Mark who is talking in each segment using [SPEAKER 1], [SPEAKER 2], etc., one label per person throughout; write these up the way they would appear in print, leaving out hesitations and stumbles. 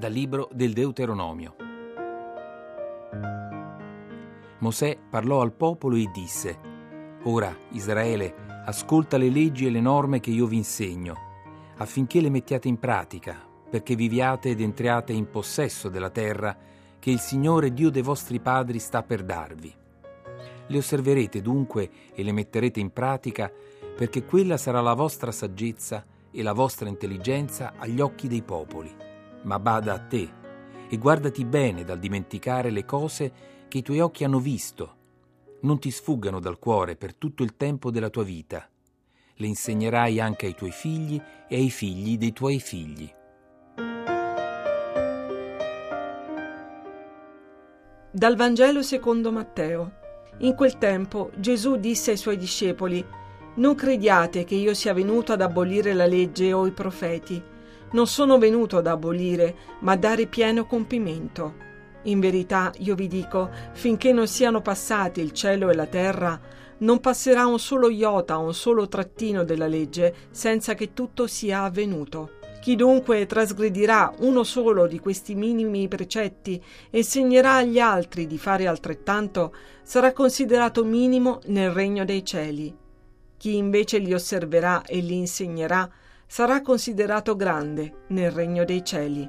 [SPEAKER 1] Dal libro del Deuteronomio. Mosè parlò al popolo e disse: Ora, Israele, ascolta le leggi e le norme che io vi insegno, affinché le mettiate in pratica, perché viviate ed entriate in possesso della terra che il Signore Dio dei vostri padri sta per darvi. Le osserverete dunque e le metterete in pratica, perché quella sarà la vostra saggezza e la vostra intelligenza agli occhi dei popoli. Ma bada a te e guardati bene dal dimenticare le cose che i tuoi occhi hanno visto. Non ti sfuggano dal cuore per tutto il tempo della tua vita. Le insegnerai anche ai tuoi figli e ai figli dei tuoi figli.
[SPEAKER 2] Dal Vangelo secondo Matteo. In quel tempo Gesù disse ai suoi discepoli: Non crediate che io sia venuto ad abolire la legge o i profeti. Non sono venuto ad abolire, ma a dare pieno compimento. In verità io vi dico, finché non siano passati il cielo e la terra, non passerà un solo iota, un solo trattino della legge, senza che tutto sia avvenuto. Chi dunque trasgredirà uno solo di questi minimi precetti e insegnerà agli altri di fare altrettanto, sarà considerato minimo nel regno dei cieli. Chi invece li osserverà e li insegnerà sarà considerato grande nel regno dei cieli.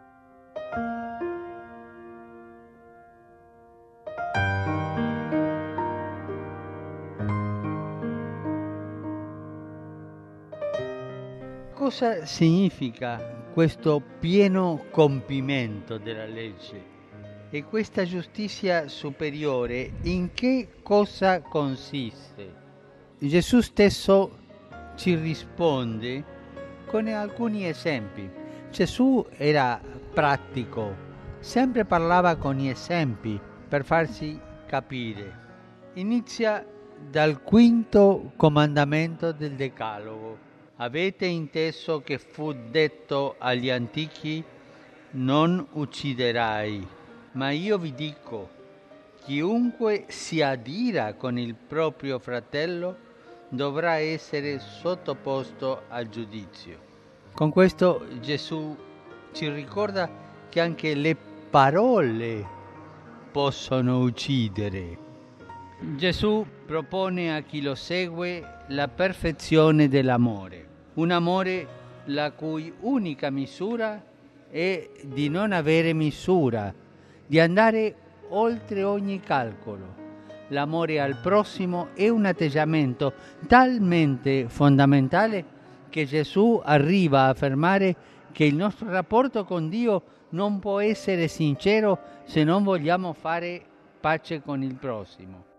[SPEAKER 3] Cosa significa questo pieno compimento della legge? E questa giustizia superiore in che cosa consiste? Gesù stesso ci risponde con alcuni esempi. Gesù era pratico, sempre parlava con gli esempi per farsi capire. Inizia dal quinto comandamento del Decalogo. Avete inteso che fu detto agli antichi: non ucciderai, ma io vi dico, chiunque si adira con il proprio fratello dovrà essere sottoposto al giudizio. Con questo Gesù ci ricorda che anche le parole possono uccidere. Gesù propone a chi lo segue la perfezione dell'amore, un amore la cui unica misura è di non avere misura, di andare oltre ogni calcolo. L'amore al prossimo è un atteggiamento talmente fondamentale che Gesù arriva a affermare che il nostro rapporto con Dio non può essere sincero se non vogliamo fare pace con il prossimo.